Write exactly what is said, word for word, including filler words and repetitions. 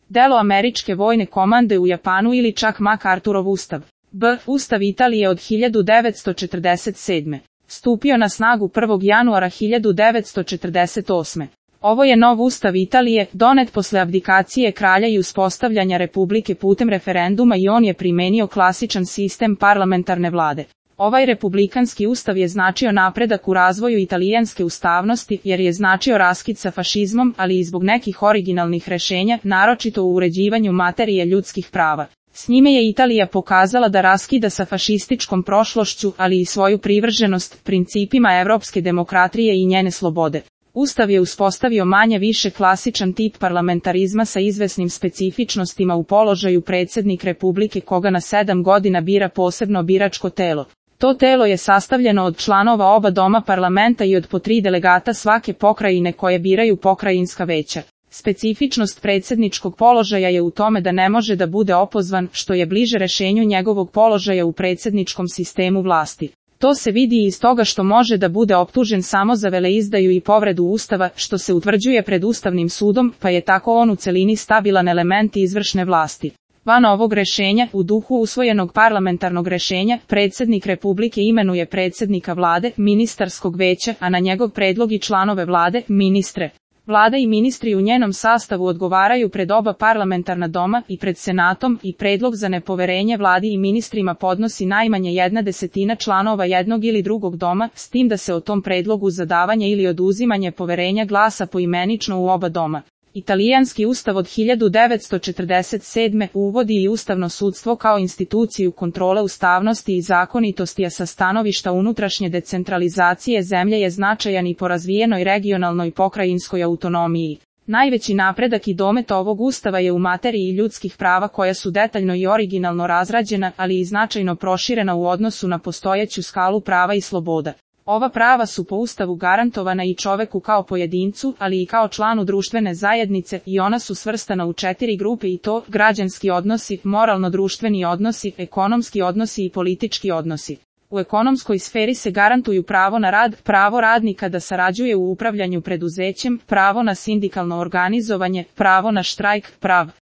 Delo američke vojne komande u Japanu ili čak MacArthurov ustav. B. Ustav Italije od hiljadu devetsto četrdeset sedme. Stupio na snagu prvog januara hiljadu devetsto četrdeset osme. Ovo je nov ustav Italije, donet posle abdikacije kralja i uspostavljanja republike putem referenduma i on je primenio klasičan sistem parlamentarne vlade. Ovaj republikanski ustav je značio napredak u razvoju italijanske ustavnosti jer je značio raskid sa fašizmom, ali i zbog nekih originalnih rešenja, naročito u uređivanju materije ljudskih prava. S njime je Italija pokazala da raskida sa fašističkom prošlošću, ali i svoju privrženost principima evropske demokratije i njene slobode. Ustav je uspostavio manje više klasičan tip parlamentarizma sa izvesnim specifičnostima u položaju predsjednik republike koga na sedam godina bira posebno biračko telo. To telo je sastavljeno od članova oba doma parlamenta i od po tri delegata svake pokrajine koje biraju pokrajinska veća. Specifičnost predsjedničkog položaja je u tome da ne može da bude opozvan, što je bliže rešenju njegovog položaja u predsjedničkom sistemu vlasti. To se vidi iz toga što može da bude optužen samo za veleizdaju i povredu Ustava, što se utvrđuje pred Ustavnim sudom, pa je tako on u celini stabilan element izvršne vlasti. Van ovog rešenja, u duhu usvojenog parlamentarnog rešenja, predsjednik Republike imenuje predsjednika vlade, ministarskog veća, a na njegov predlog i članove vlade, ministre. Vlada i ministri u njenom sastavu odgovaraju pred oba parlamentarna doma i pred Senatom i predlog za nepoverenje vladi i ministrima podnosi najmanje jedna desetina članova jednog ili drugog doma, s tim da se o tom predlogu za davanje ili oduzimanje poverenja glasa poimenično u oba doma. Italijanski ustav od hiljadu devetsto četrdeset sedme uvodi i ustavno sudstvo kao instituciju kontrole ustavnosti i zakonitosti, a sa stanovišta unutrašnje decentralizacije zemlje je značajan i po razvijenoj regionalnoj pokrajinskoj autonomiji. Najveći napredak i domet ovog ustava je u materiji ljudskih prava koja su detaljno i originalno razrađena, ali i značajno proširena u odnosu na postojeću skalu prava i sloboda. Ova prava su po Ustavu garantovana i čoveku kao pojedincu, ali i kao članu društvene zajednice i ona su svrstana u četiri grupe i to građanski odnosi, moralno-društveni odnosi, ekonomski odnosi i politički odnosi. U ekonomskoj sferi se garantuju pravo na rad, pravo radnika da sarađuje u upravljanju preduzećem, pravo na sindikalno organizovanje, pravo na štrajk, prav